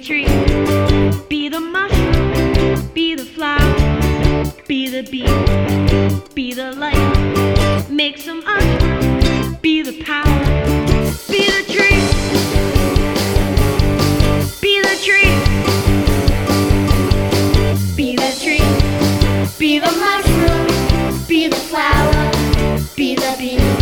tree, be the mushroom, be the flower, be the bee, be the light, make some art, be the power, be the tree, be the tree, be the tree, be the mushroom, be the flower, be the bee.